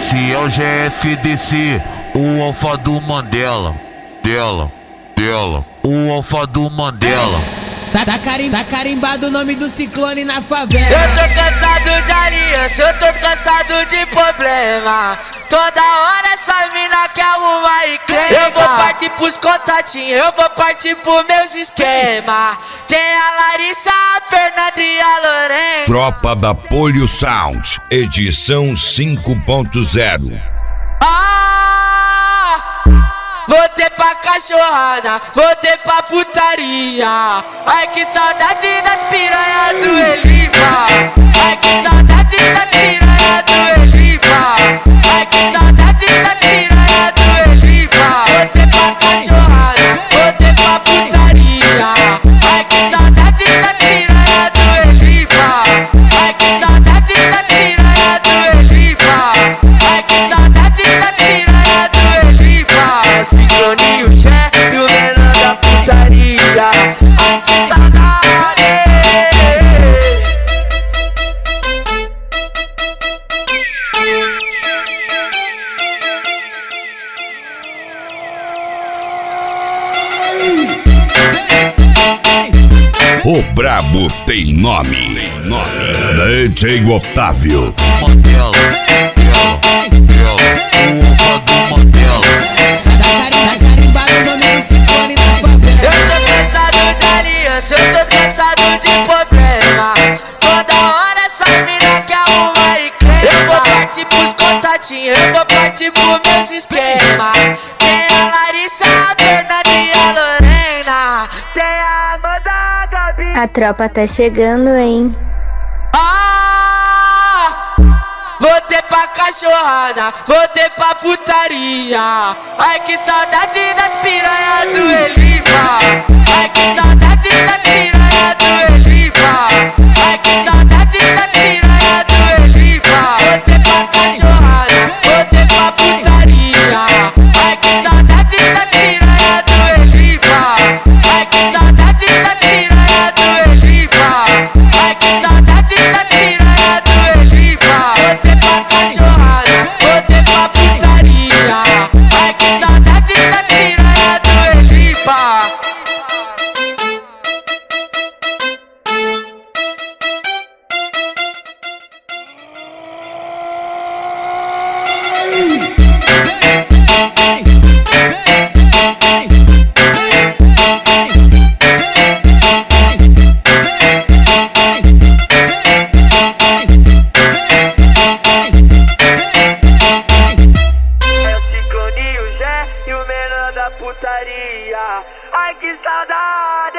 Esse é o GFDC, o alfa do Mandela. O alfa do Mandela. Tá carimbado o nome do ciclone na favela. Eu tô cansado de aliança, eu tô cansado de problema. Toda hora essa mina quer arrumar encrenca. Eu vou partir pros contatinhos, eu vou partir pros meus esquemas. Tem a Larissa, a Fernanda e a Lorena. Tropa da Polio Sound, edição 5.0. Voltei pra cachorrada, voltei pra putaria. Ai que saudade das piranhas do Elipa. Ai que saudade das piranhas do Elipa. Ai que saudade das piranhas do Elipa. Voltei pra cachorrada, voltei pra putaria. Ai que saudade das piranhas do Elipa. Ai que saudade das piranhas do Elipa. Ai que saudade das piranhas do Elipa. Cicloninho Jé e o menor da putaria. Ai que saudade. O brabo tem nome. DJ Otávio. Mandela, o alfa do Mandela. Tá carimbado o nome do ciclone na favela. Eu tô cansado de aliança, eu tô cansado de problema. Toda hora essa mina quer arrumar encrenca. Eu vou partir pros contatinhos, eu vou partir pros meus esquemas. Tem a Larissa, a Fernanda e a Lorena. Tem a Amanda, a Gabi. A tropa tá chegando, hein? Voltei pra cachorrada, voltei pra putaria. Ai que saudade das piranhas do Elipa. Ai que saudade das piranhas do Elipa. Ai que saudade das piranhas do Elipa. Voltei pra cachorrada, voltei pra putaria. Ai que saudade das piranhas do Elipa. Ai que saudade das piranhas do Elipa. Ai que saudade das piranhas do Elipa. Voltei pra cachorrada, voltei pra putaria. Ai que saudade das piranhas do Elipa. É o cicloninho Jé e o menor da putaria. Ai que saudade.